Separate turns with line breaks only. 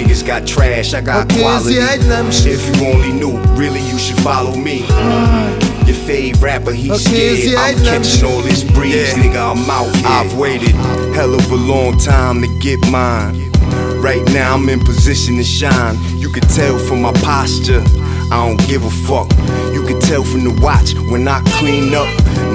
niggas got trash, I got quality. If you only knew, really you should follow me. Your fave rapper, he's scared. I'm catching all this breeze, nigga, I'm out here. I've waited hell of a long time to get mine. Right now I'm in position to shine. You can tell from my posture, I don't give a fuck. You can tell from the watch when I clean up.